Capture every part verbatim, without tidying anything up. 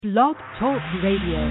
Blog Talk Radio.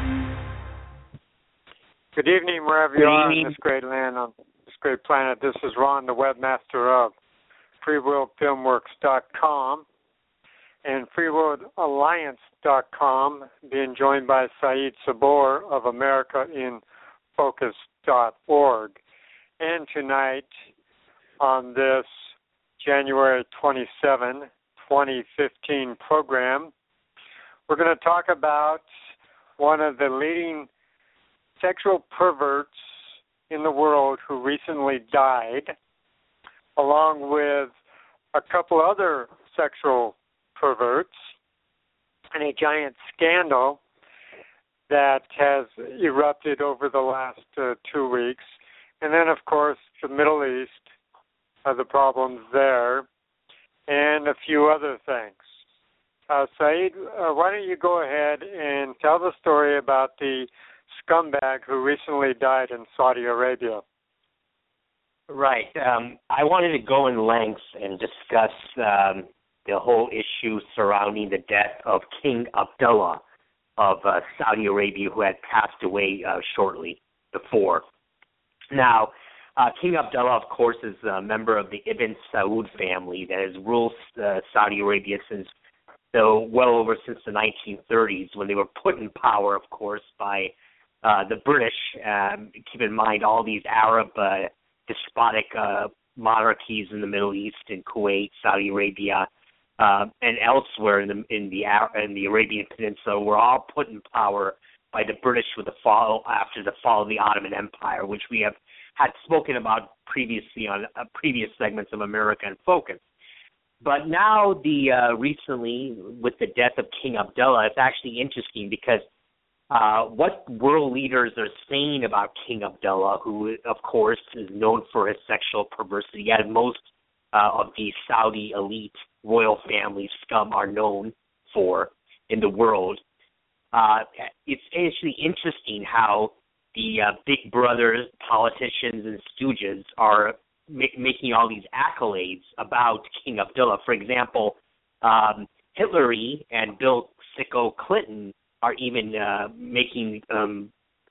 Good evening, wherever you are on this great land, on this great planet. This is Ron, the webmaster of free will filmworks dot com and free world alliance dot com, being joined by Saeed Sabor of America in Focus dot org. And tonight, on this January twenty-seventh, twenty fifteen program, we're going to talk about one of the leading sexual perverts in the world who recently died, along with a couple other sexual perverts, and a giant scandal that has erupted over the last uh, two weeks. And then, of course, the Middle East, uh, the problems there, and a few other things. Uh, Saeed, uh, why don't you go ahead and tell the story about the scumbag who recently died in Saudi Arabia? Right. Um, I wanted to go in length and discuss um, the whole issue surrounding the death of King Abdullah of uh, Saudi Arabia, who had passed away uh, shortly before. Now, uh, King Abdullah, of course, is a member of the Ibn Saud family that has ruled uh, Saudi Arabia since So well over since the nineteen thirties, when they were put in power, of course, by uh, the British. Um, keep in mind all these Arab uh, despotic uh, monarchies in the Middle East, in Kuwait, Saudi Arabia, uh, and elsewhere in the in the in the Arabian Peninsula were all put in power by the British with the fall after the fall of the Ottoman Empire, which we have had spoken about previously on uh, previous segments of America in Focus. But now, the uh, recently, with the death of King Abdullah, it's actually interesting because uh, what world leaders are saying about King Abdullah, who, of course, is known for his sexual perversity, as most uh, of the Saudi elite royal family scum are known for in the world, uh, it's actually interesting how the uh, big brother politicians and stooges are Make, making all these accolades about King Abdullah. For example, um, Hillary and Bill Sicko Clinton are even uh, making um,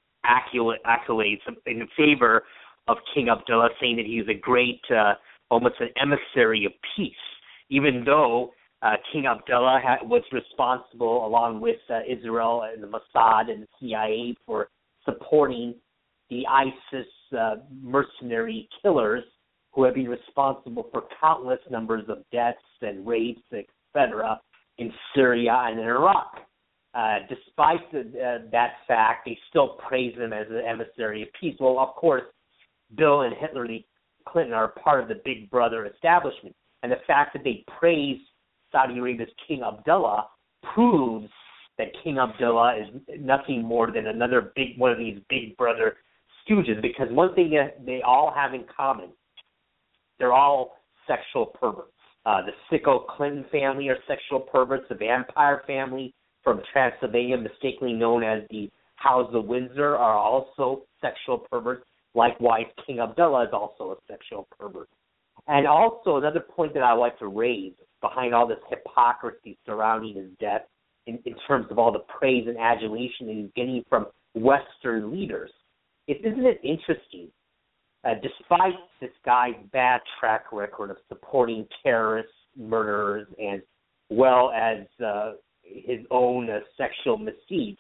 accolades in favor of King Abdullah, saying that he's a great, uh, almost an emissary of peace, even though uh, King Abdullah ha- was responsible, along with uh, Israel and the Mossad and the C I A, for supporting the ISIS uh, mercenary killers who have been responsible for countless numbers of deaths and rapes, et cetera, in Syria and in Iraq. Uh, despite the, uh, that fact, they still praise him as an emissary of peace. Well, of course, Bill and Hillary Clinton are part of the Big Brother establishment, and the fact that they praise Saudi Arabia's King Abdullah proves that King Abdullah is nothing more than another big one of these Big Brother stooges, because one thing that they all have in common, they're all sexual perverts. Uh, the Sicko Clinton family are sexual perverts. The Vampire family from Transylvania, mistakenly known as the House of Windsor, are also sexual perverts. Likewise, King Abdullah is also a sexual pervert. And also, another point that I like to raise behind all this hypocrisy surrounding his death, in, in terms of all the praise and adulation that he's getting from Western leaders, is, isn't it interesting? Uh, despite this guy's bad track record of supporting terrorists, murderers, as well as uh, his own uh, sexual misdeeds,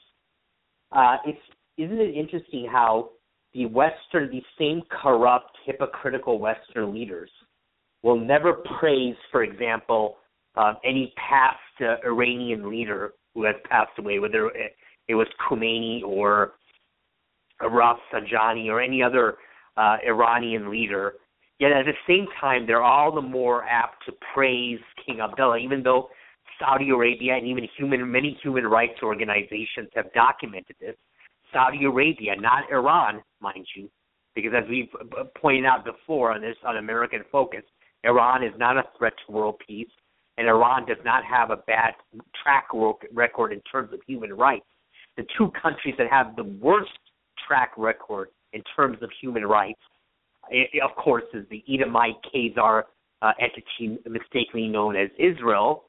uh, it's, isn't it interesting how the Western, these same corrupt, hypocritical Western leaders will never praise, for example, uh, any past uh, Iranian leader who has passed away, whether it was Khomeini or Rafsanjani or any other Uh, Iranian leader, yet at the same time, they're all the more apt to praise King Abdullah, even though Saudi Arabia and even human, many human rights organizations have documented this. Saudi Arabia, not Iran, mind you, because as we've pointed out before on this, on American Focus, Iran is not a threat to world peace, and Iran does not have a bad track record in terms of human rights. The two countries that have the worst track record in terms of human rights, it, of course, is the Edomite Khazar uh, entity mistakenly known as Israel,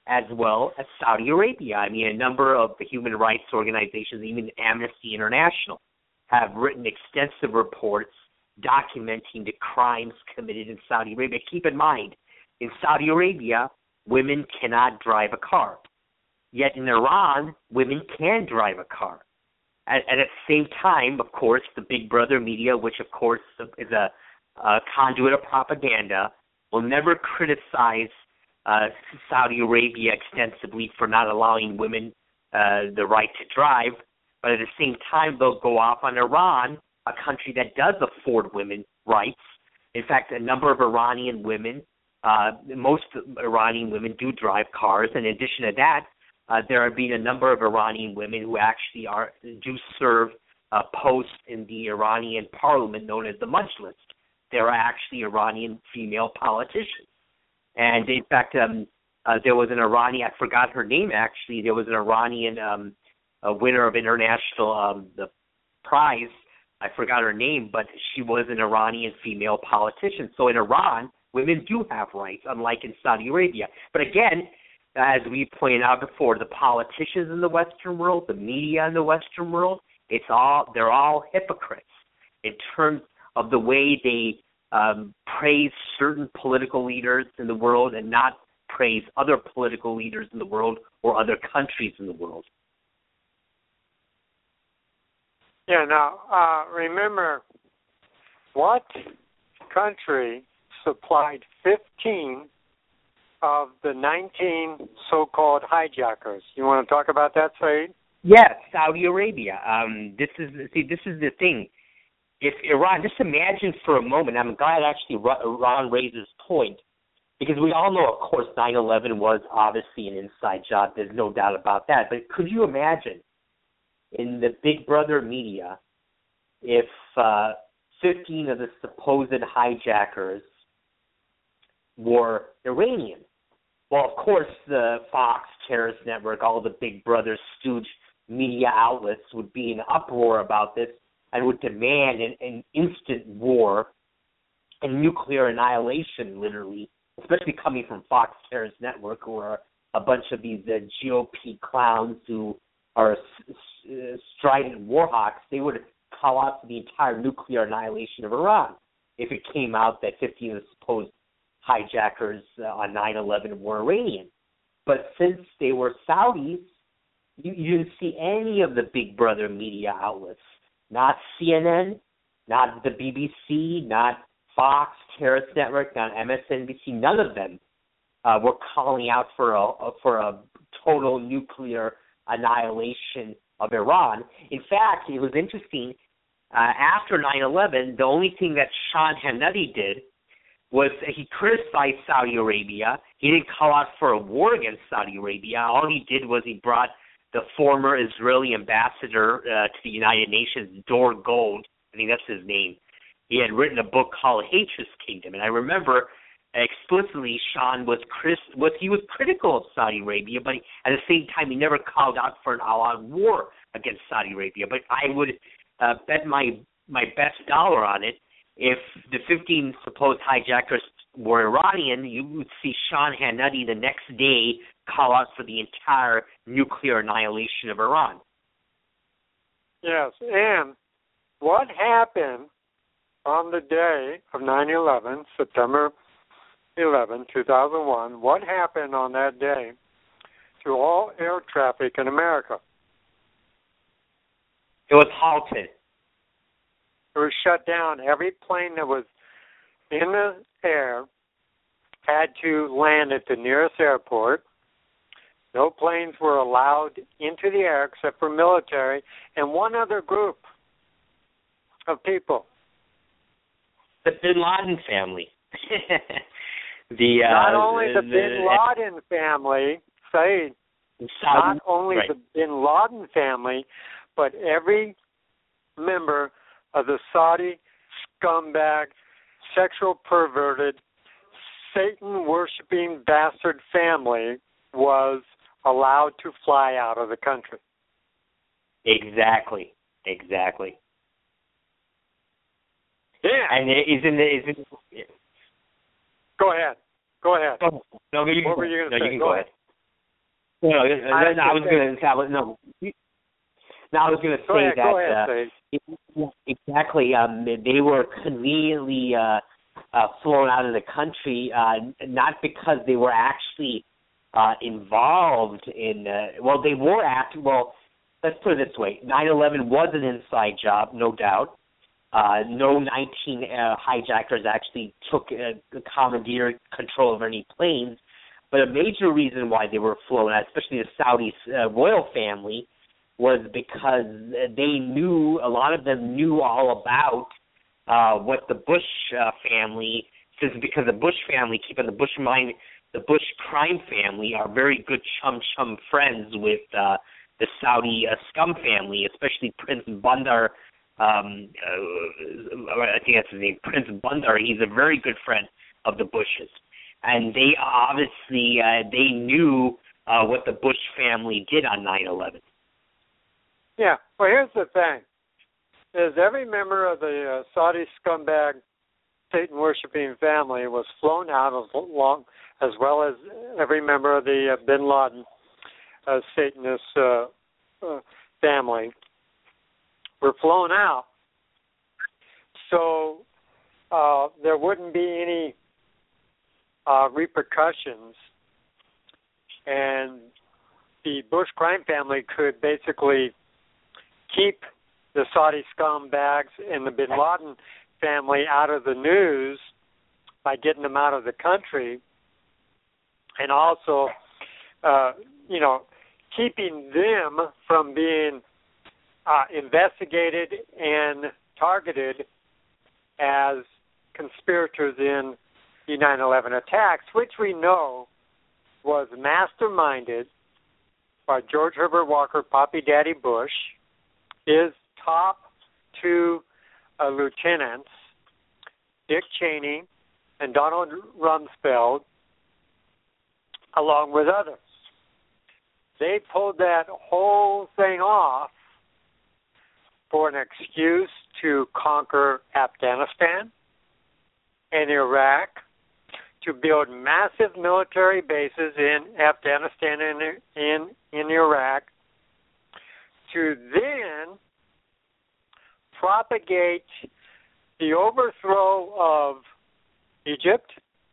as well as Saudi Arabia. I mean, a number of the human rights organizations, even Amnesty International, have written extensive reports documenting the crimes committed in Saudi Arabia. Keep in mind, in Saudi Arabia, women cannot drive a car. Yet in Iran, women can drive a car. And, and at the same time, of course, the Big Brother media, which of course is a, a conduit of propaganda, will never criticize uh, Saudi Arabia extensively for not allowing women uh, the right to drive. But at the same time, they'll go off on Iran, a country that does afford women rights. In fact, a number of Iranian women, uh, most Iranian women do drive cars. In addition to that, uh, there have been a number of Iranian women who actually are do serve uh, posts in the Iranian parliament known as the Majlis. There are actually Iranian female politicians. And in fact, um, uh, there was an Iranian, I forgot her name actually, there was an Iranian um, a winner of international um, the prize. I forgot her name, but she was an Iranian female politician. So in Iran, women do have rights, unlike in Saudi Arabia. But again, as we pointed out before, the politicians in the Western world, the media in the Western world, it's all they're all hypocrites in terms of the way they um, praise certain political leaders in the world and not praise other political leaders in the world or other countries in the world. Yeah, now, uh, remember, what country supplied fifteen of the nineteen so-called hijackers? You want to talk about that, Saeed? Yes, Saudi Arabia. Um, this is see, this is the thing. If Iran, just imagine for a moment, I'm glad actually Iran raised this point, because we all know, of course, nine eleven was obviously an inside job. There's no doubt about that. But could you imagine, in the Big Brother media, if uh, fifteen of the supposed hijackers were Iranian? Well, of course, the Fox, Terrorist Network, all the Big Brother stooge media outlets would be in uproar about this and would demand an, an instant war and nuclear annihilation, literally, especially coming from Fox, Terrorist Network, who are a bunch of these uh, G O P clowns who are uh, strident war hawks. They would call out for the entire nuclear annihilation of Iran if it came out that fifteen of the supposed hijackers uh, on nine eleven were Iranian. But since they were Saudis, you, you didn't see any of the Big Brother media outlets, not C N N, not the B B C, not Fox, Terrorist Network, not M S N B C, none of them uh, were calling out for a, for a total nuclear annihilation of Iran. In fact, it was interesting, uh, after nine eleven, the only thing that Sean Hannity did was he criticized Saudi Arabia. He didn't call out for a war against Saudi Arabia. All he did was he brought the former Israeli ambassador uh, to the United Nations, Dor Gold, I think that's his name. He had written a book called Hatred's Kingdom, and I remember explicitly Sean was, crit- was he was critical of Saudi Arabia, but he, at the same time he never called out for an all-out war against Saudi Arabia. But I would uh, bet my my best dollar on it, if the fifteen supposed hijackers were Iranian, you would see Sean Hannity the next day call out for the entire nuclear annihilation of Iran. Yes, and what happened on the day of nine eleven, September eleventh, two thousand one, what happened on that day to all air traffic in America? It was halted. It was shut down. Every plane that was in the air had to land at the nearest airport. No planes were allowed into the air except for military and one other group of people. The Bin Laden family. the uh, Not only the, the Bin Laden family, Saeed, not only right. the Bin Laden family, but every member of the Saudi scumbag, sexual perverted, Satan-worshipping bastard family was allowed to fly out of the country. Exactly. Exactly. Yeah. And isn't it, isn't it, Go ahead. Go ahead. no, you what go, were you going to no, say? you can go, go ahead. ahead. No, no, I, I was going to no. No, I was going to say ahead, that ahead, uh, exactly. Um, they were conveniently uh, uh, flown out of the country, uh, not because they were actually uh, involved in. Uh, well, they were act. Well, let's put it this way: nine eleven was an inside job, no doubt. Uh, no nineteen uh, hijackers actually took uh, commandeered control of any planes. But a major reason why they were flown out, especially the Saudi uh, royal family, was because they knew, a lot of them knew all about uh, what the Bush uh, family, since because the Bush family, keeping the Bush in mind, the Bush crime family are very good chum-chum friends with uh, the Saudi uh, scum family, especially Prince Bandar. Um, uh, I think that's his name, Prince Bandar. He's a very good friend of the Bushes. And they obviously, uh, they knew uh, what the Bush family did on nine eleven. Yeah, well, here's the thing, is every member of the uh, Saudi scumbag Satan-worshipping family was flown out as, long, as well as every member of the uh, bin Laden uh, Satanist uh, uh, family were flown out. So uh, there wouldn't be any uh, repercussions, and the Bush crime family could basically keep the Saudi scumbags and the bin Laden family out of the news by getting them out of the country, and also, uh, you know, keeping them from being uh, investigated and targeted as conspirators in the nine eleven attacks, which we know was masterminded by George Herbert Walker, Poppy Daddy Bush, his top two uh, lieutenants, Dick Cheney and Donald Rumsfeld, along with others. They pulled that whole thing off for an excuse to conquer Afghanistan and Iraq, to build massive military bases in Afghanistan and in, in Iraq, to then propagate the overthrow of Egypt,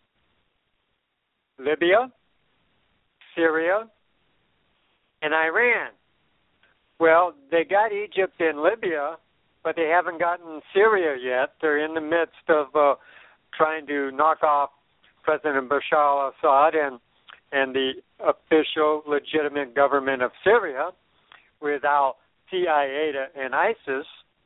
Libya, Syria, and Iran. Well, they got Egypt and Libya, but they haven't gotten Syria yet. They're in the midst of uh, trying to knock off President Bashar al-Assad and, and the official legitimate government of Syria without C I A and ISIS.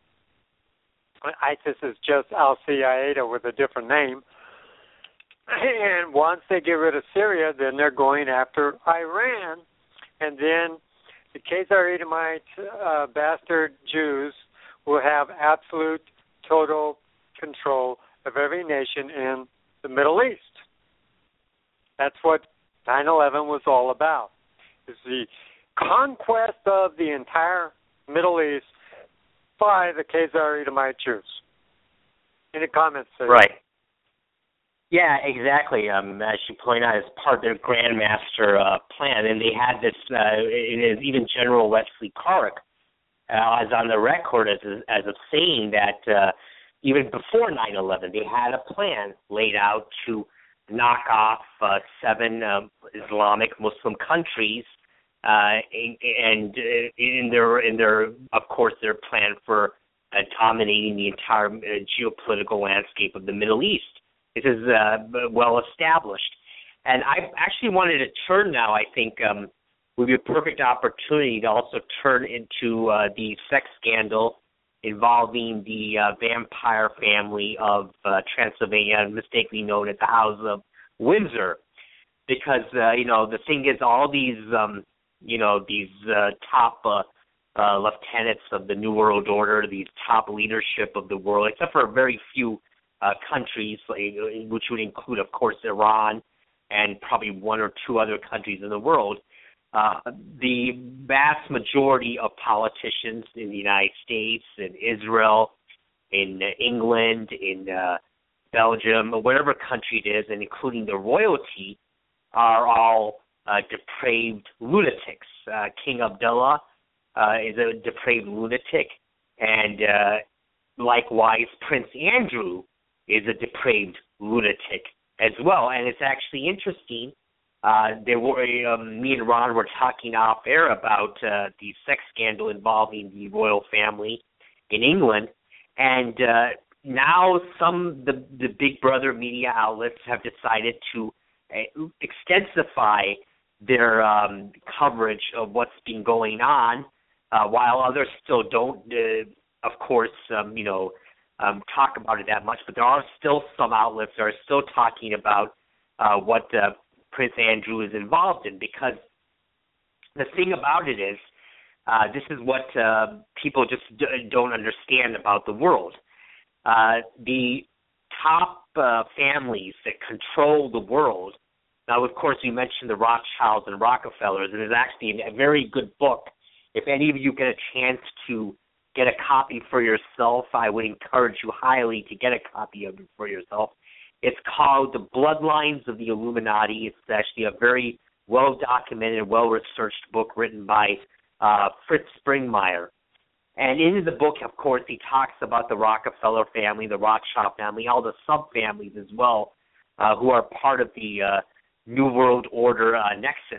ISIS is just al-Qaeda with a different name. And once they get rid of Syria, then they're going after Iran. And then the Khazar Edomite uh, bastard Jews will have absolute, total control of every nation in the Middle East. That's what nine eleven was all about. It's the conquest of the entire Middle East by the Khazar Edomite Jews. Any comments, sir? Right. Yeah, exactly. Um, as you point out, it's part of their Grand Master uh, plan, and they had this. Uh, it is even General Wesley Clark uh, is on the record as as of saying that uh, even before nine eleven, they had a plan laid out to knock off uh, seven uh, Islamic Muslim countries, uh, and uh, in their in their of course their plan for uh, dominating the entire uh, geopolitical landscape of the Middle East. This is uh, well established, and I actually wanted to turn now. I think um, would be a perfect opportunity to also turn into uh, the sex scandal involving the uh, vampire family of uh, Transylvania, mistakenly known as the House of Windsor, because uh, you know the thing is, all these um, you know these uh, top uh, uh, lieutenants of the New World Order, these top leadership of the world, except for a very few uh, countries, which would include, of course, Iran and probably one or two other countries in the world. Uh, the vast majority of politicians in the United States, in Israel, in uh, England, in uh, Belgium, or whatever country it is, and including the royalty, are all uh, depraved lunatics. Uh, King Abdullah uh, is a depraved lunatic, and uh, likewise, Prince Andrew is a depraved lunatic as well. And it's actually interesting. Uh, there were um, me and Ron were talking off air about uh, the sex scandal involving the royal family in England, and uh, now some the the Big Brother media outlets have decided to uh, extensify their um, coverage of what's been going on, uh, while others still don't, uh, of course, um, you know, um, talk about it that much. But there are still some outlets that are still talking about uh, what uh, Prince Andrew is involved in, because the thing about it is, uh, this is what uh, people just d- don't understand about the world. Uh, the top uh, families that control the world. Now, of course, you mentioned the Rothschilds and Rockefellers, and there's actually a very good book. If any of you get a chance to get a copy for yourself, I would encourage you highly to get a copy of it for yourself. It's called The Bloodlines of the Illuminati. It's actually a very well-documented, well-researched book written by uh, Fritz Springmeier. And in the book, of course, he talks about the Rockefeller family, the Rothschild family, all the sub-families as well, uh, who are part of the uh, New World Order uh, nexus.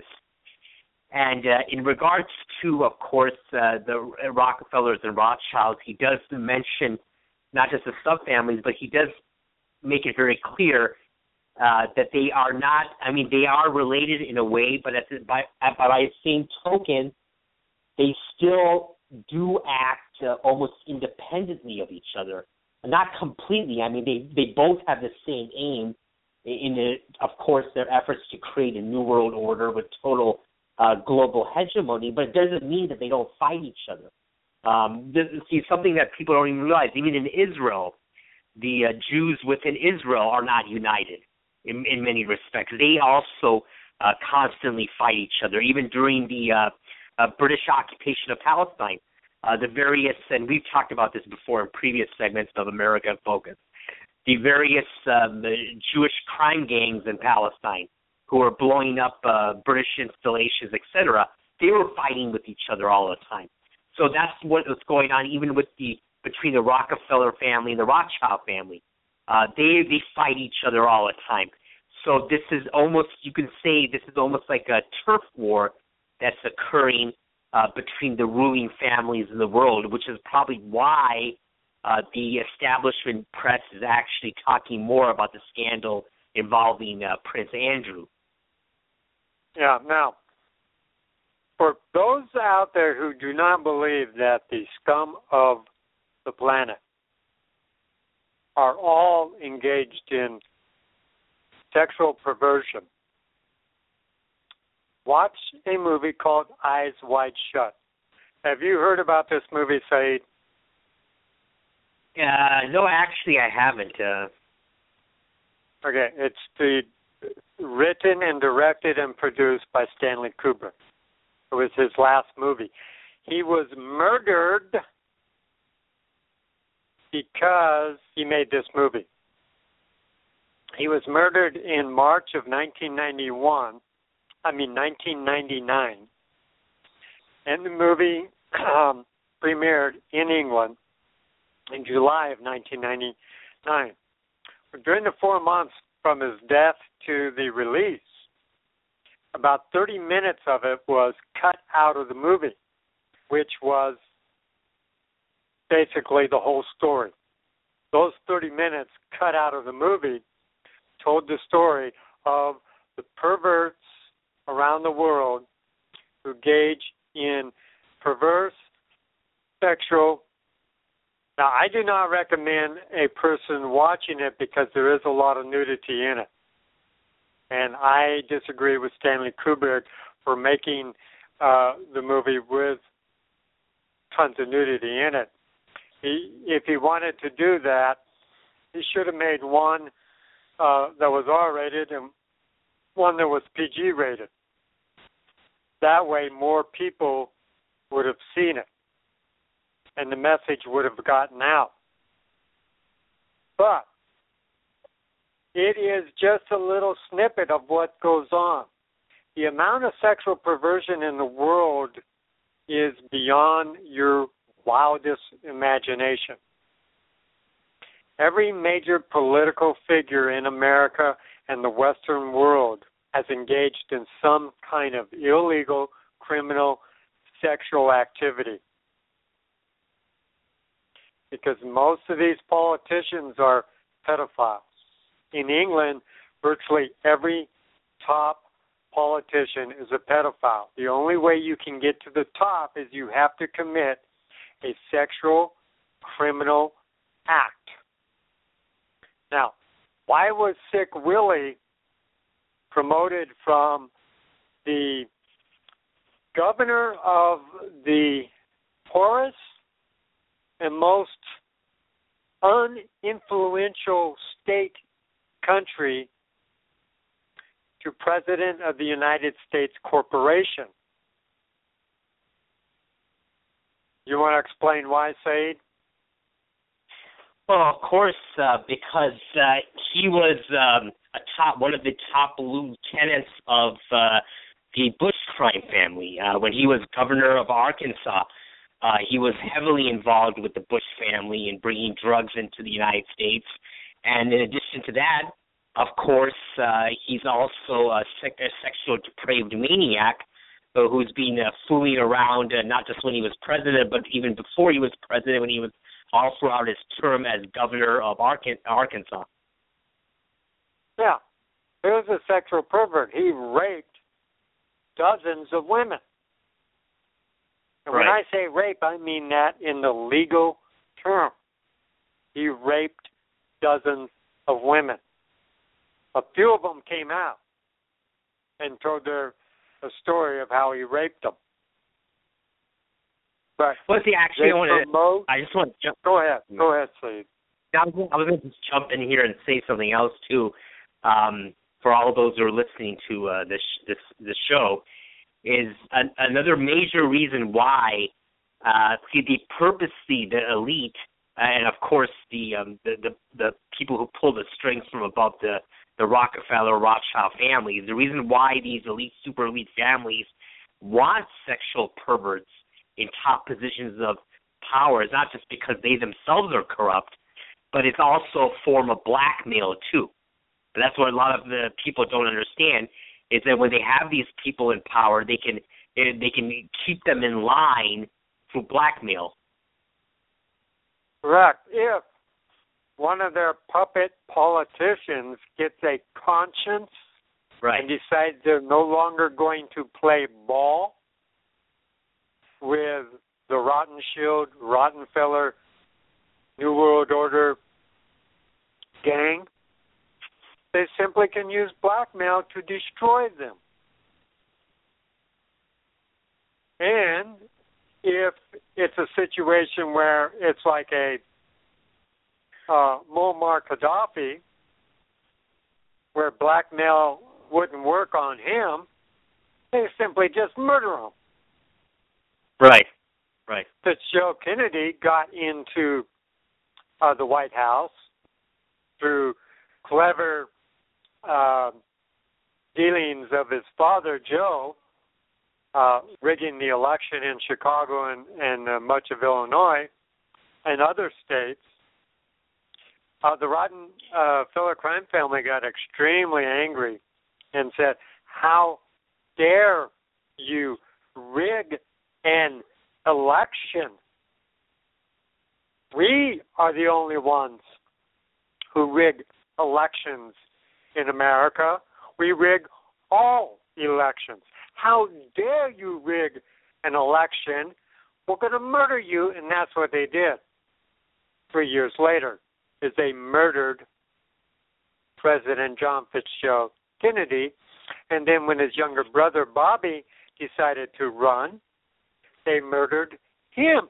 And uh, in regards to, of course, uh, the Rockefellers and Rothschilds, he does mention not just the sub-families, but he does make it very clear uh, that they are not, I mean, they are related in a way, but at the, by, by the same token, they still do act uh, almost independently of each other. Not completely. I mean, they, they both have the same aim in, the, of course, their efforts to create a new world order with total uh, global hegemony, but it doesn't mean that they don't fight each other. Um, this is something that people don't even realize. Even in Israel, the uh, Jews within Israel are not united in, in many respects. They also uh, constantly fight each other, even during the uh, uh, British occupation of Palestine. Uh, the various, and we've talked about this before in previous segments of America in Focus, the various um, the Jewish crime gangs in Palestine who are blowing up uh, British installations, et cetera, they were fighting with each other all the time. So that's what was going on even with the between the Rockefeller family and the Rothschild family. Uh, they they fight each other all the time. So this is almost, you can say, this is almost like a turf war that's occurring uh, between the ruling families in the world, which is probably why uh, the establishment press is actually talking more about the scandal involving uh, Prince Andrew. Yeah, now, for those out there who do not believe that the scum of the planet are all engaged in sexual perversion, watch a movie called Eyes Wide Shut. Have you heard about this movie, Saeed? Uh, no, actually, I haven't. Uh... Okay, it's the written and directed and produced by Stanley Kubrick. It was his last movie. He was murdered because he made this movie. He was murdered in March of nineteen ninety-one, I mean nineteen ninety-nine, and the movie um, premiered in England in July of nineteen ninety-nine. During the four months from his death to the release, about thirty minutes of it was cut out of the movie, which was basically the whole story. Those thirty minutes cut out of the movie told the story of the perverts around the world who engage in perverse sexual. Now, I do not recommend a person watching it because there is a lot of nudity in it. And I disagree with Stanley Kubrick for making uh, the movie with tons of nudity in it. He, if he wanted to do that, he should have made one uh, that was R-rated and one that was P G rated. That way more people would have seen it and the message would have gotten out. But it is just a little snippet of what goes on. the amount of sexual perversion in the world is beyond your wildest imagination. Every major political figure in America and the Western world has engaged in some kind of illegal, criminal, sexual activity. Because most of these politicians are pedophiles. In England, virtually every top politician is a pedophile. The only way you can get to the top is you have to commit a sexual criminal act. Now, why was Sick Willie promoted from the governor of the poorest and most uninfluential state country to President of the United States Corporation? You want to explain why, Said? Well, of course, uh, because uh, he was um, a top, one of the top lieutenants of uh, the Bush crime family. Uh, when he was governor of Arkansas, uh, he was heavily involved with the Bush family in bringing drugs into the United States. And in addition to that, of course, uh, he's also a, sec- a sexual depraved maniac uh, who's been uh, fooling around, uh, not just when he was president, but even before he was president, when he was all throughout his term as governor of Arkansas. Yeah, he was a sexual pervert. He raped dozens of women. And right. When I say rape, I mean that in the legal term. He raped dozens of women. A few of them came out and told their a story of how he raped them. But well, see, actually, I, want promote, to, I just want to jump. Go ahead. Go ahead, Steve. I was, I was going to just jump in here and say something else, too, um, for all of those who are listening to uh, this, this this show, is an, another major reason why, uh, see, the purposely, the elite, and, of course, the, um, the, the, the people who pull the strings from above the, the Rockefeller, Rothschild families, the reason why these elite, super elite families want sexual perverts in top positions of power is not just because they themselves are corrupt, but it's also a form of blackmail too. But that's what a lot of the people don't understand, is that when they have these people in power, they can they can keep them in line through blackmail. Correct. If one of their puppet politicians gets a conscience right. and decides they're no longer going to play ball with the Rothschild, Rockefeller, New World Order gang, they simply can use blackmail to destroy them. And if it's a situation where it's like a uh, Muammar Gaddafi, where blackmail wouldn't work on him, they simply just murder him. Right, right. Fitzgerald Kennedy got into uh, the White House through clever uh, dealings of his father, Joe, uh, rigging the election in Chicago and, and uh, much of Illinois and other states. Uh, the Rockefeller crime family got extremely angry and said, "How dare you rig an election? We are the only ones who rig elections in America. We rig all elections. How dare you rig an election? We're going to murder you." And that's what they did. Three years later, is they murdered President John Fitzgerald Kennedy. And then when his younger brother, Bobby, decided to run, they murdered him.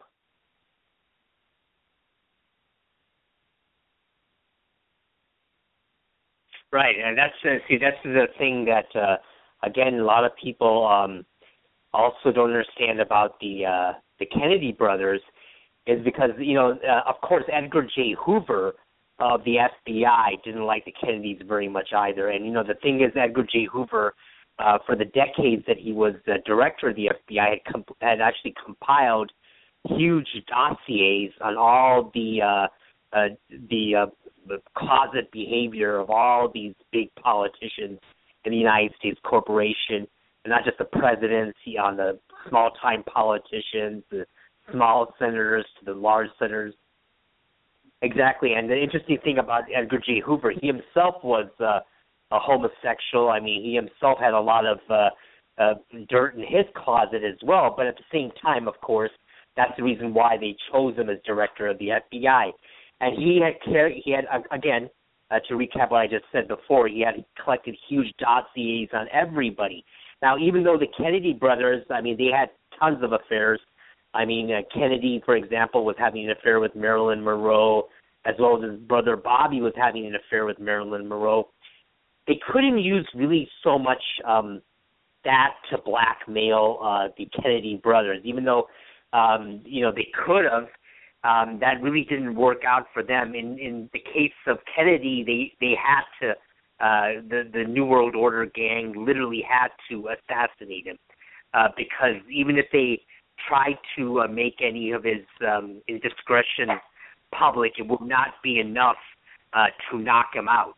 Right, and that's uh, see that's the thing that uh, again a lot of people um, also don't understand about the uh, the Kennedy brothers, is because you know uh, of course Edgar J. Hoover of the F B I didn't like the Kennedys very much either, and you know the thing is Edgar J. Hoover uh, for the decades that he was the director of the F B I, had, comp- had actually compiled huge dossiers on all the uh, uh, the, uh, the closet behavior of all these big politicians in the United States corporation, and not just the presidents, on the small-time politicians, the small senators to the large senators. Exactly, and the interesting thing about Edgar J. Hoover, he himself was uh, a homosexual. I mean, he himself had a lot of uh, uh, dirt in his closet as well, but at the same time, of course, that's the reason why they chose him as director of the F B I. And he had, carried, he had again, uh, to recap what I just said before, he had collected huge dossiers on everybody. Now, even though the Kennedy brothers, I mean, they had tons of affairs. I mean, uh, Kennedy, for example, was having an affair with Marilyn Monroe, as well as his brother Bobby was having an affair with Marilyn Monroe. They couldn't use really so much um, that to blackmail uh, the Kennedy brothers, even though, um, you know, they could have. Um, that really didn't work out for them. In in the case of Kennedy, they, they had to, uh, the, the New World Order gang literally had to assassinate him uh, because even if they tried to uh, make any of his um, indiscretion public, it would not be enough uh, to knock him out.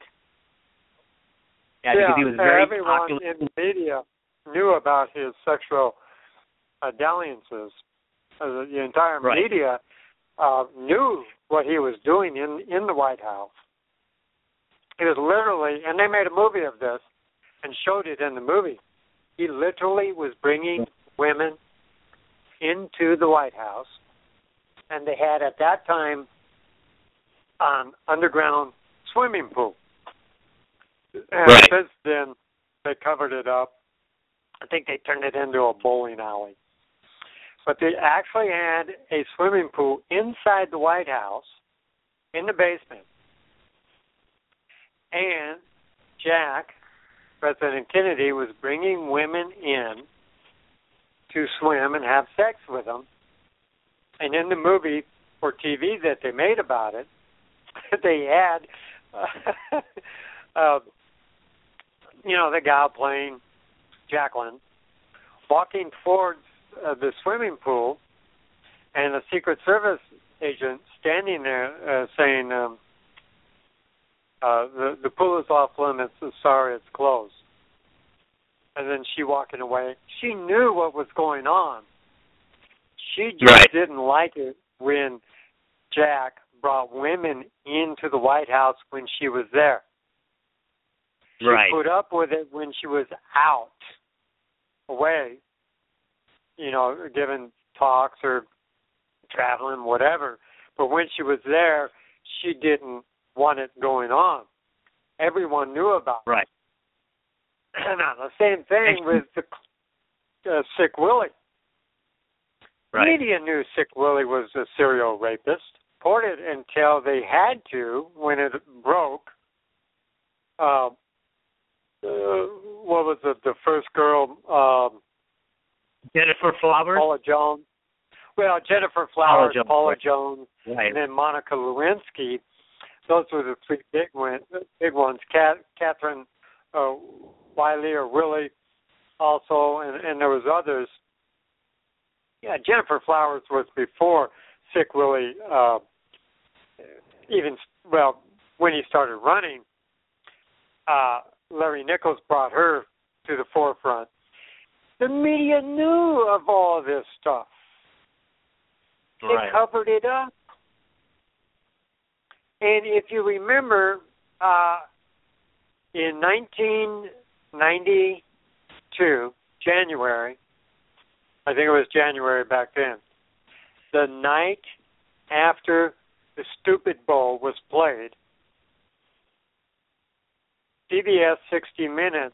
Yeah, yeah because he was very everyone popular. in the media knew about his sexual uh, dalliances. Uh, the entire right. media uh, knew what he was doing in in the White House. He was literally, and they made a movie of this and showed it in the movie. He literally was bringing women into the White House, and they had at that time an underground swimming pool. And right. since then, they covered it up. I think they turned it into a bowling alley. But they actually had a swimming pool inside the White House, in the basement. And Jack, President Kennedy, was bringing women in to swim and have sex with them. And in the movie or T V that they made about it, they had, uh, uh, you know, the gal playing Jacqueline walking towards uh, the swimming pool, and a Secret Service agent standing there uh, saying, um, uh, the, the pool is off limits, so sorry, it's closed. And then she walking away. She knew what was going on. She just right. didn't like it when Jack brought women into the White House when she was there. She right. put up with it when she was out, away, you know, giving talks or traveling, whatever. But when she was there, she didn't want it going on. Everyone knew about it. Right. Now, the same thing with the uh, Sick Willie. Right. Media knew Sick Willie was a serial rapist. Reported until they had to, when it broke. Uh, uh, what was it? The first girl, um, Jennifer Flowers. Paula Jones. Well, Jennifer Flowers, Paula Jones, Paula right. Jones, right. and then Monica Lewinsky. Those were the three big ones. Big ones. Cat, Catherine uh, Wiley or Willie, also, and, and there was others. Yeah, Jennifer Flowers was before Sick Willie. Uh, even well, when he started running, uh, Larry Nichols brought her to the forefront. The media knew of all this stuff. They right. covered it up. And if you remember, uh, in nineteen ninety-two, January, I think it was January back then, the night after the Stupid Bowl was played, C B S sixty minutes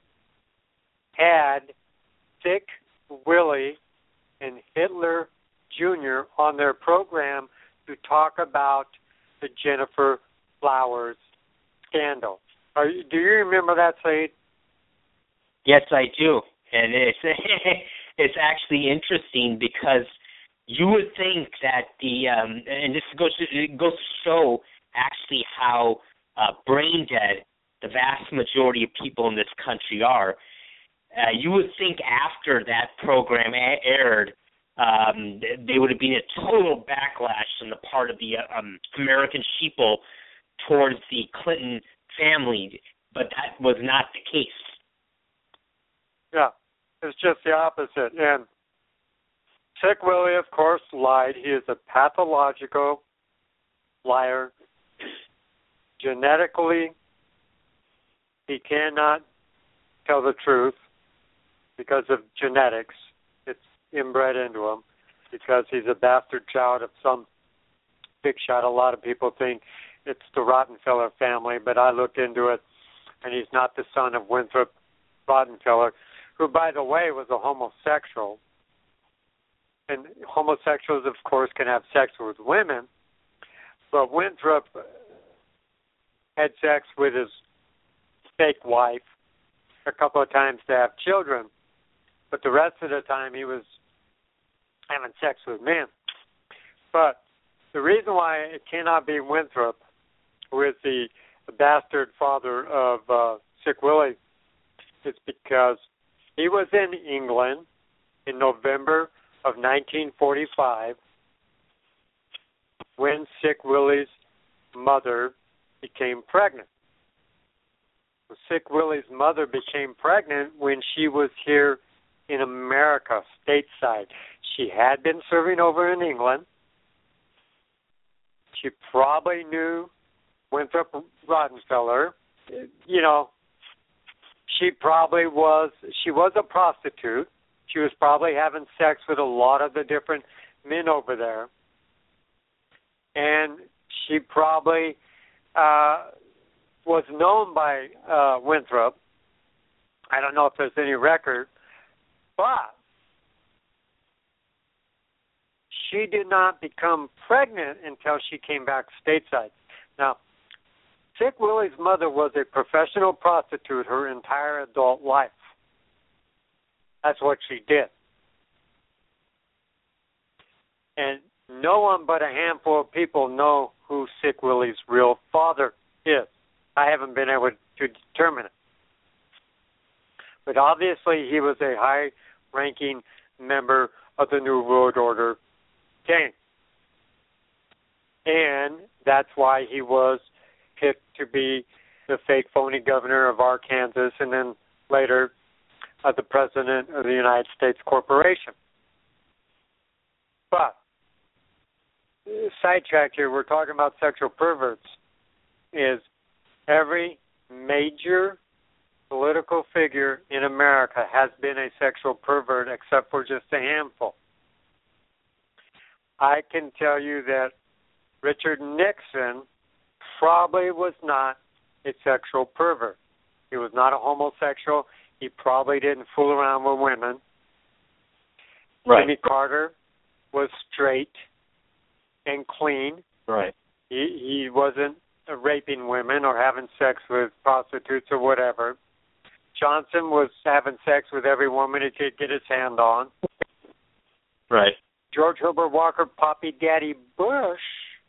had Sick Willie and Hitler Junior on their program to talk about the Jennifer Flowers scandal. Are you, do you remember that, Said? Yes, I do. And it's it's actually interesting because you would think that the um, and this goes to, it goes to show actually how uh, brain dead the vast majority of people in this country are. uh, you would think after that program a- aired, um, there would have been a total backlash on the part of the um, American sheeple towards the Clinton family, but that was not the case. Yeah, it's just the opposite. And Sick Willie, of course, lied. He is a pathological liar. Genetically, he cannot tell the truth because of genetics. It's inbred into him because he's a bastard child of some big shot. A lot of people think it's the Rottenfeller family, but I looked into it, and he's not the son of Winthrop Rottenfeller, who, by the way, was a homosexual. And homosexuals, of course, can have sex with women, but Winthrop had sex with his fake wife a couple of times to have children, but the rest of the time he was having sex with men. But the reason why it cannot be Winthrop, who is the bastard father of uh, Sick Willie, is because he was in England in November of nineteen forty-five when Sick Willie's mother became pregnant. Sick Willie's mother became pregnant when she was here in America, stateside. She had been serving over in England. She probably knew Winthrop Rottenfeller. You know, she probably was, she was a prostitute. She was probably having sex with a lot of the different men over there. And she probably uh, was known by uh, Winthrop. I don't know if there's any record, but she did not become pregnant until she came back stateside. Now, Sick Willie's mother was a professional prostitute her entire adult life. That's what she did. And no one but a handful of people know who Sick Willie's real father is. I haven't been able to determine it. But obviously he was a high-ranking member of the New World Order gang. And that's why he was picked to be the fake phony governor of Arkansas and then later uh, the president of the United States Corporation. But, sidetrack here, we're talking about sexual perverts, is every major political figure in America has been a sexual pervert except for just a handful. I can tell you that Richard Nixon probably was not a sexual pervert. He was not a homosexual. He probably didn't fool around with women. Right. Jimmy Carter was straight and clean. Right. He, he wasn't raping women or having sex with prostitutes or whatever. Johnson was having sex with every woman he could get his hand on. Right. George Herbert Walker, Poppy Daddy Bush,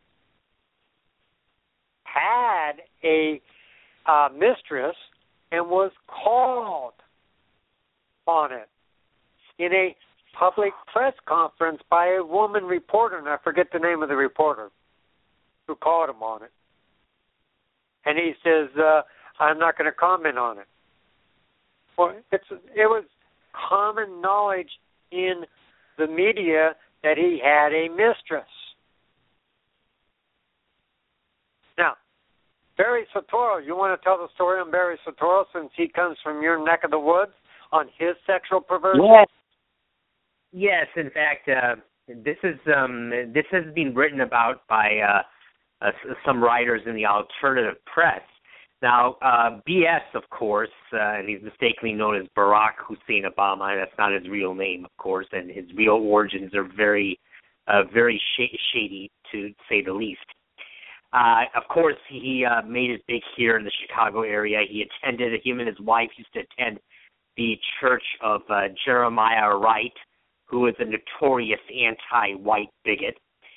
had a uh, mistress and was called on it in a public press conference by a woman reporter, and I forget the name of the reporter who called him on it. And he says, uh, I'm not going to comment on it. Well, it's, it was common knowledge in the media that he had a mistress. Now, Barry Soetoro, you want to tell the story on Barry Soetoro since he comes from your neck of the woods on his sexual perversion? Yes. Yes, in fact, uh, this is um, this has been written about by uh, uh, some writers in the alternative press. Now, uh, B S, of course, uh, and he's mistakenly known as Barack Hussein Obama. That's not his real name, of course, and his real origins are very, uh, very sh- shady, to say the least. Uh, of course, he uh, made it big here in the Chicago area. He attended, him and his wife used to attend the Church of uh, Jeremiah Wright, who was a notorious anti-white bigot.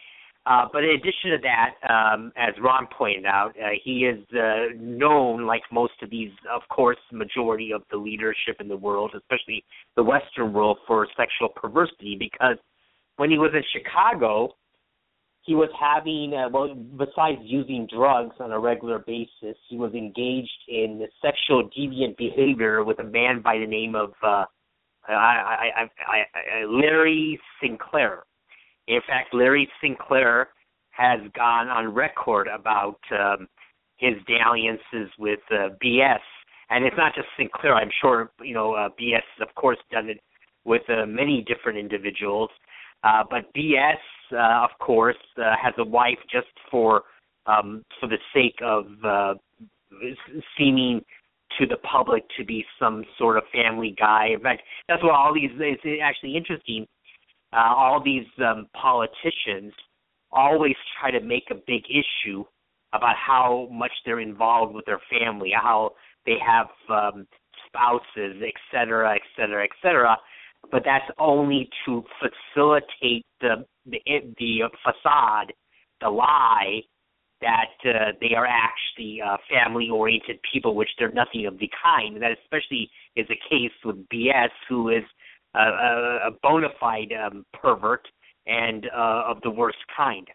Uh, but in addition to that, um, as Ron pointed out, uh, he is uh, known, like most of these, of course, majority of the leadership in the world, especially the Western world, for sexual perversity, because when he was in Chicago, he was having, uh, well, besides using drugs on a regular basis, he was engaged in sexual deviant behavior with a man by the name of uh, I, I, I, I, Larry Sinclair. In fact, Larry Sinclair has gone on record about um, his dalliances with uh, B S. And it's not just Sinclair. I'm sure, you know, uh, B S has, of course, done it with uh, many different individuals. Uh, but B S, uh, of course, uh, has a wife just for um, for the sake of uh, seeming to the public to be some sort of family guy. In fact, that's what all these, it's actually interesting. Uh, all these um, politicians always try to make a big issue about how much they're involved with their family, how they have um, spouses, et cetera, et cetera, et cetera. But that's only to facilitate the the, the facade, the lie that uh, they are actually uh, family-oriented people, which they're nothing of the kind. And that especially is the case with B S, who is a, a, a bona fide um, pervert and uh, of the worst kind.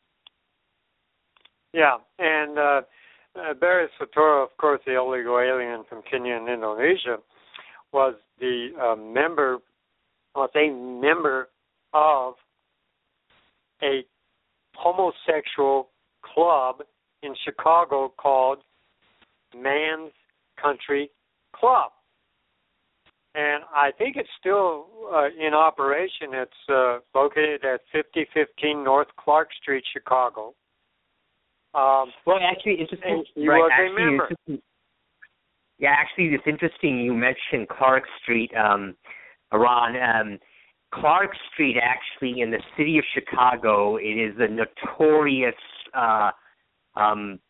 Yeah, and uh, uh, Barry Soetoro, of course, the illegal alien from Kenya and Indonesia, was the uh, member, was a member of a homosexual club in Chicago called Man's Country Club. And I think it's still uh, in operation. It's uh, located at fifty fifteen North Clark Street, Chicago. Um, well, actually, it's just he right, was actually, a member. It's, yeah, actually, it's interesting you mentioned Clark Street, um, Ron. Um, Clark Street, actually, in the city of Chicago, it is a notorious uh, um,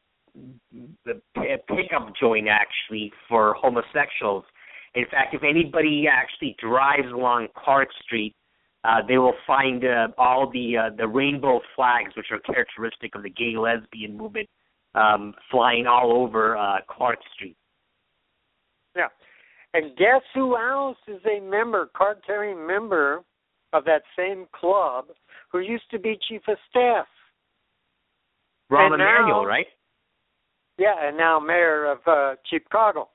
pickup joint, actually, for homosexuals. In fact, if anybody actually drives along Clark Street, uh, they will find uh, all the uh, the rainbow flags, which are characteristic of the gay lesbian movement, um, flying all over uh, Clark Street. Yeah. And guess who else is a member, card-carrying member of that same club, who used to be chief of staff? Rahm and Emanuel, now, right? Yeah, and now mayor of uh, Chicago.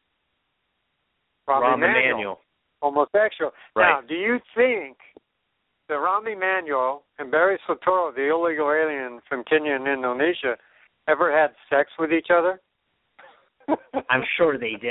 Rahm, Rahm Emanuel, Emanuel. homosexual. Right. Now, do you think that Rahm Emanuel and Barry Soetoro, the illegal alien from Kenya and Indonesia, ever had sex with each other? I'm sure they did.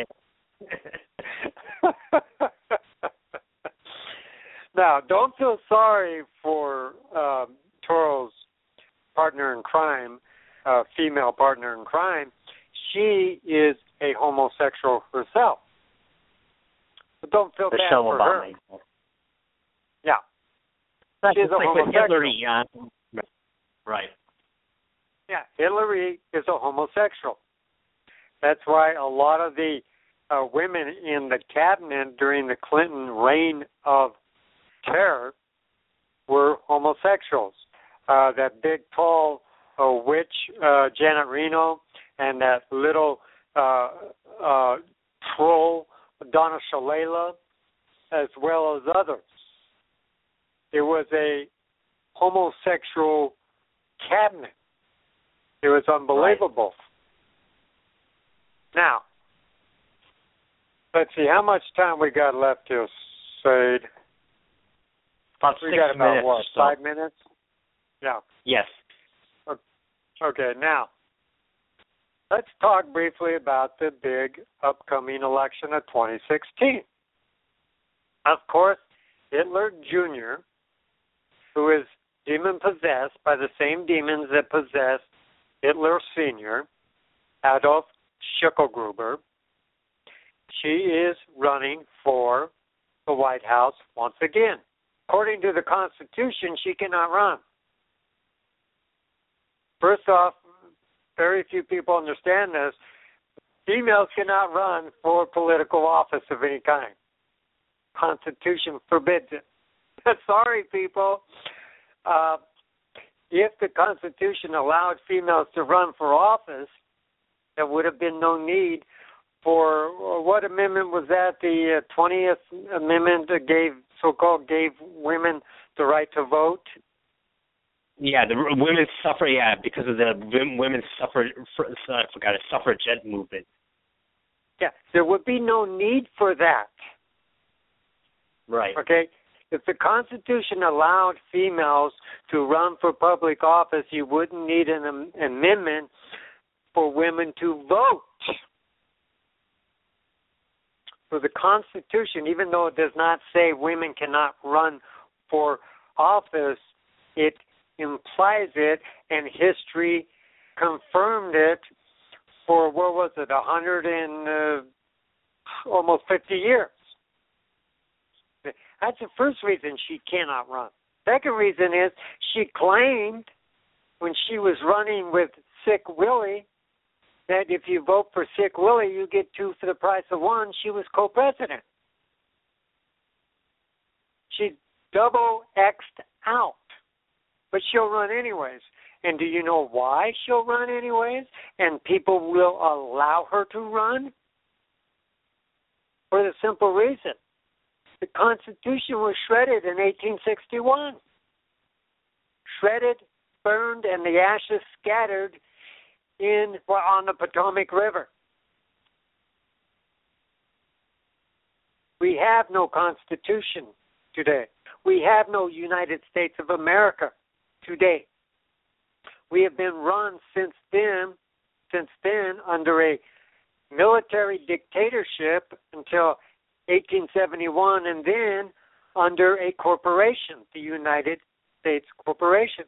Now, don't feel sorry for um, Toro's partner in crime, uh, female partner in crime. She is a homosexual herself. But don't feel bad Michelle for Obama. her. Yeah. That's She's a like with homosexual. Hillary. Uh, right. Yeah, Hillary is a homosexual. That's why a lot of the uh, women in the cabinet during the Clinton reign of terror were homosexuals. Uh, that big, tall uh, witch, uh, Janet Reno, and that little uh, uh, troll, Donna Shalala, as well as others. It was a homosexual cabinet. It was unbelievable. Right. Now, let's see, how much time we got left here, Sade? About we six got about, minutes what, so. five minutes? Yeah. Yes. Okay, now, let's talk briefly about the big upcoming election of twenty sixteen. Of course, Hitler Junior, who is demon-possessed by the same demons that possessed Hitler Senior, Adolf Schicklgruber, she is running for the White House once again. According to the Constitution, she cannot run. First off, very few people understand this. Females cannot run for political office of any kind. Constitution forbids it. Sorry, people. Uh, if the Constitution allowed females to run for office, there would have been no need for, what amendment was that? The uh, twentieth Amendment that gave, so-called gave women the right to vote? Yeah, the women's suffrage, yeah, because of the women's suffrage, I forgot, a suffragette movement. Yeah, there would be no need for that. Right. Okay? If the Constitution allowed females to run for public office, you wouldn't need an am- amendment for women to vote. So the Constitution, even though it does not say women cannot run for office, it implies it, and history confirmed it for, what was it, a hundred and uh, almost fifty years. That's the first reason she cannot run. Second reason is she claimed when she was running with Sick Willie that if you vote for Sick Willie, you get two for the price of one. She was co-president. She double-X'd out, but she'll run anyways. And do you know why she'll run anyways? And people will allow her to run? For the simple reason. The Constitution was shredded in eighteen sixty-one. Shredded, burned, and the ashes scattered in well, on the Potomac River. We have no Constitution today. We have no United States of America today. We have been run since then, since then under a military dictatorship until eighteen seventy-one, and then under a corporation, the United States Corporation.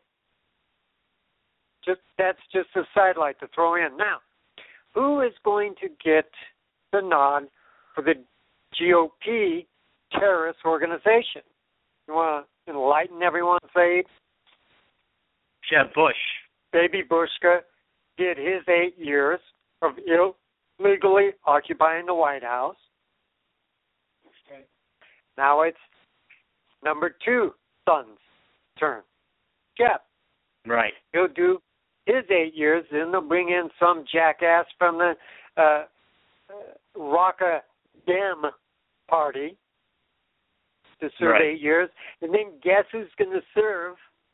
Just that's just a sidelight to throw in. Now, who is going to get the nod for the G O P terrorist organization? You want to enlighten everyone, say? Jeb Bush. Baby Bushka did his eight years of illegally occupying the White House. Okay. Now it's number two son's turn. Jeb. Right. He'll do his eight years, then they'll bring in some jackass from the uh, Rocka Dem party to serve right. eight years. And then guess who's going to serve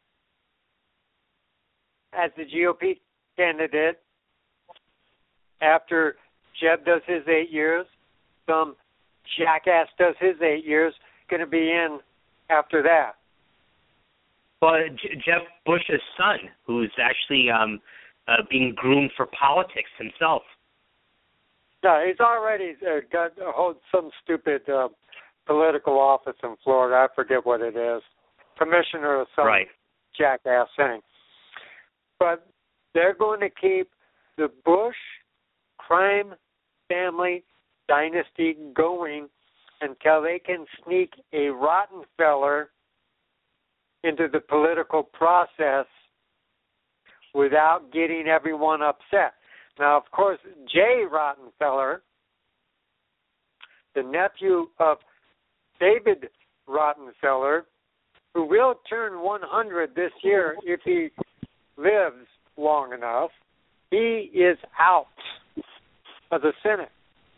as the G O P candidate after Jeb does his eight years? Some jackass does his eight years, going to be in after that. Well, J- Jeb Bush's son, who's actually um, uh, being groomed for politics himself. No, he's already uh, got uh, hold some stupid uh, political office in Florida. I forget what it is. Commissioner of some right. jackass thing. But they're going to keep the Bush crime family dynasty going until they can sneak a Rockefeller into the political process without getting everyone upset. Now, of course, Jay Rockefeller, the nephew of David Rockefeller, who will turn one hundred this year if he lives long enough, he is out of the Senate.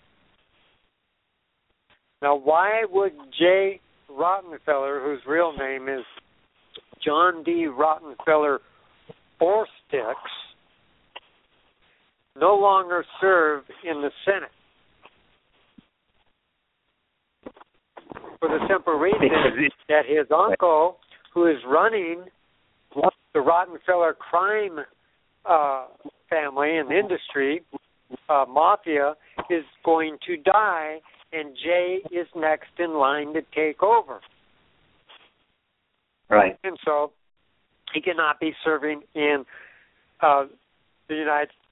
Now, why would Jay Rockefeller, whose real name is John D. Rockefeller Four-Sticks, no longer serve in the Senate? For the simple reason that his uncle, who is running the Rockefeller crime uh, family and industry, uh, mafia, is going to die, and Jay is next in line to take over. Right. And so he cannot be serving in uh, the United